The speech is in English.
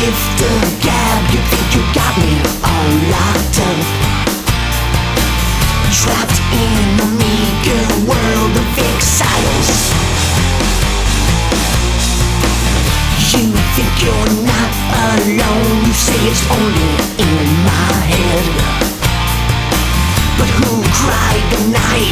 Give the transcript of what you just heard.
lift the gap. You think you got me all locked up, trapped in a meager world of exiles. You think you're not alone. You say it's only in my head, but who cried the night